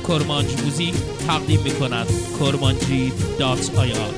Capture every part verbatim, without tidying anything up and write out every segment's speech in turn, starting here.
کرمانج موزیک تقدیم می کند. کرمانجی دات آی آر.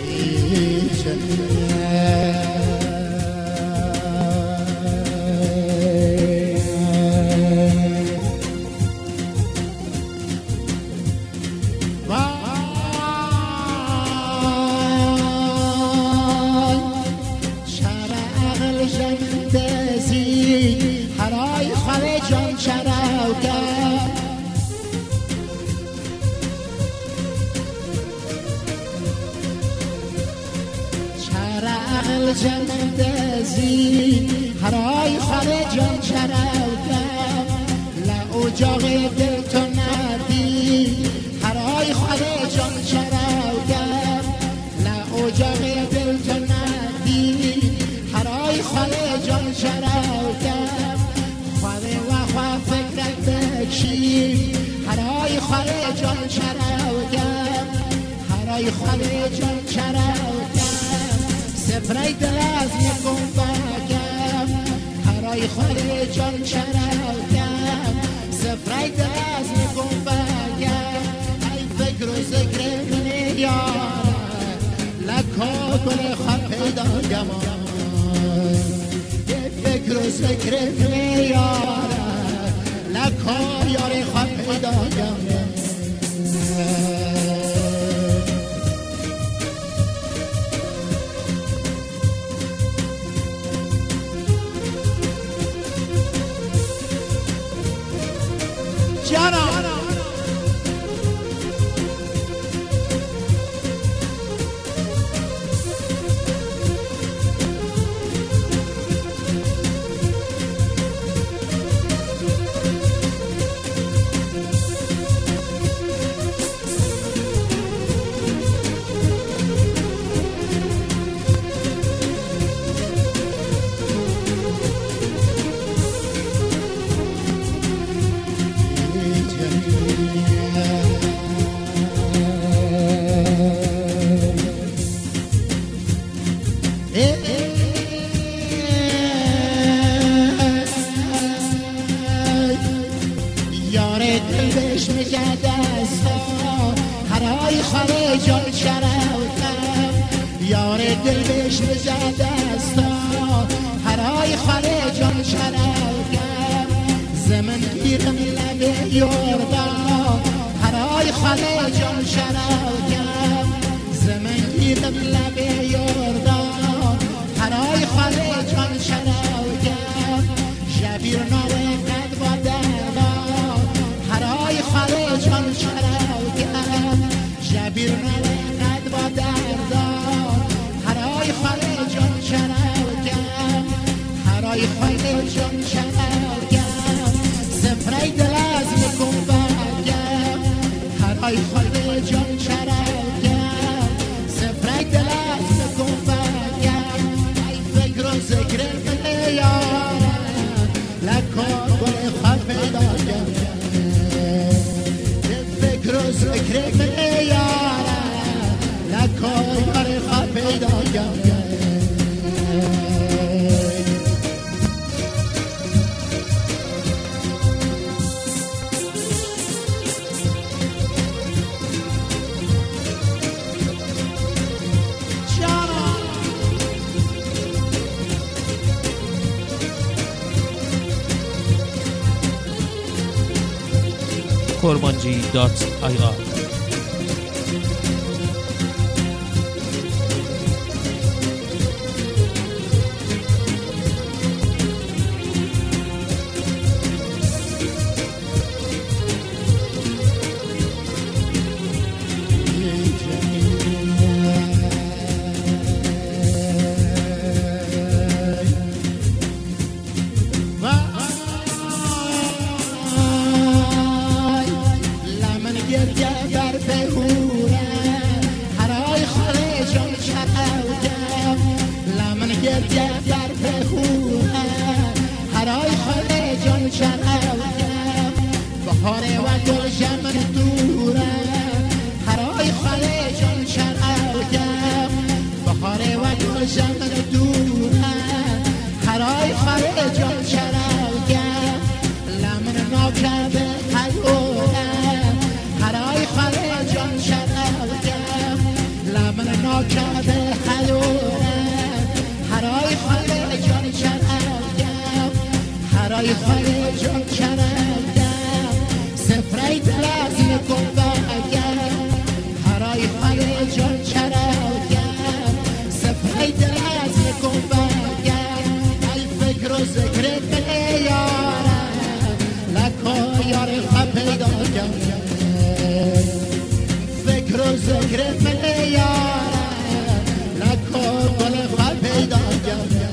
جمدزی هرای خارجان چراودم لا اجاق دل تو ندی هرای خارجان چراودم لا اجاق دل تو ندی هرای خارجان چراودم خواهی و خواه فکرت بکشی هرای خارجان چراودم هرای خارجان چراودم سفرای دل از یکم بگم هرای خاله جان چراودم سفرای دل از یکم بگم ای فکر و ذکر من یارم لکا گل خواب پیدا گمان ای فکر و ذکر من یارم لکا یار خواب پیدا گمان جانا هرای خاله جان چراودم یار دل بهش بزد استا هرای خاله جان چراودم زمن گیرم لب یردم هرای خاله جان چراودم زمن گیرم لب یردم هرای خاله جان چراودم شبیر نوه قد با دردم هرای خاله جان چراودم شبیر نوه قد با دردم هرای خاله جان چراودم هرای خاله جان چراودم سفرای دل از یکم بگم هرای خاله جان چراودم سفرای دل از یکم بگم ای فکر و ذکر من یارم لکا گل خواب پیدا گم فکر و ذکر من یارم لکا یار خواب پیدا گم کرمانجی دات آی آر. بهاره و گل جمن دوره هرای خاله جان چراودم بهاره و گل جمن دوره هرای خاله جان چراودم لمن ناکرده حیوره خاله جان چرندم سفره دلز نکن بگم هرای خاله جان چرندم سفره دلز نکن بگم ای فکر و ذکر به یارم لکا یار خواه پیدا کردم فکر و ذکر به یارم لکا گل خواه پیدا کردم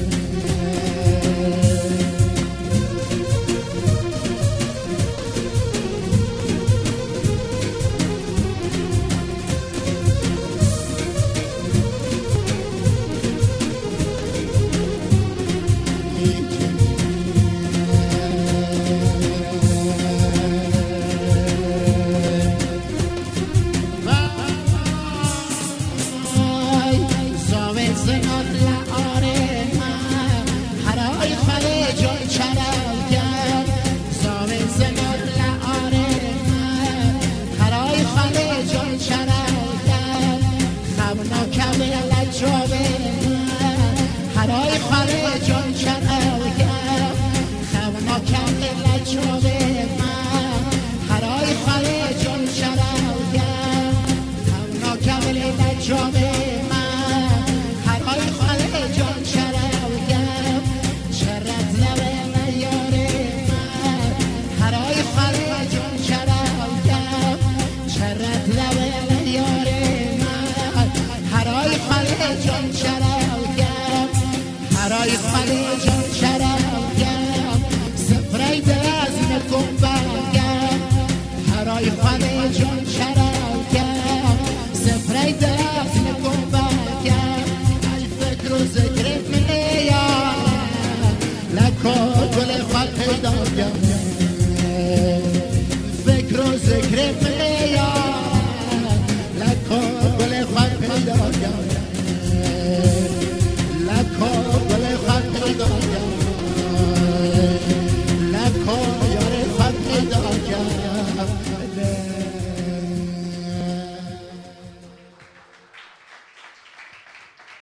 هرای خاله جان چرندم خوانا کم لجاب من هرای خاله جان چرندم خوانا کم لجاب من هرای خاله جان چرندم چرت لبه یار من هرای خاله جان چرندم چرت لبه یار من هرای خاله جان چرندم هرای خاله جان چرندم سفره دلز نکن بگم هرای خاله جان چرندم سفره دلز نکن بگم ای فکر و ذکر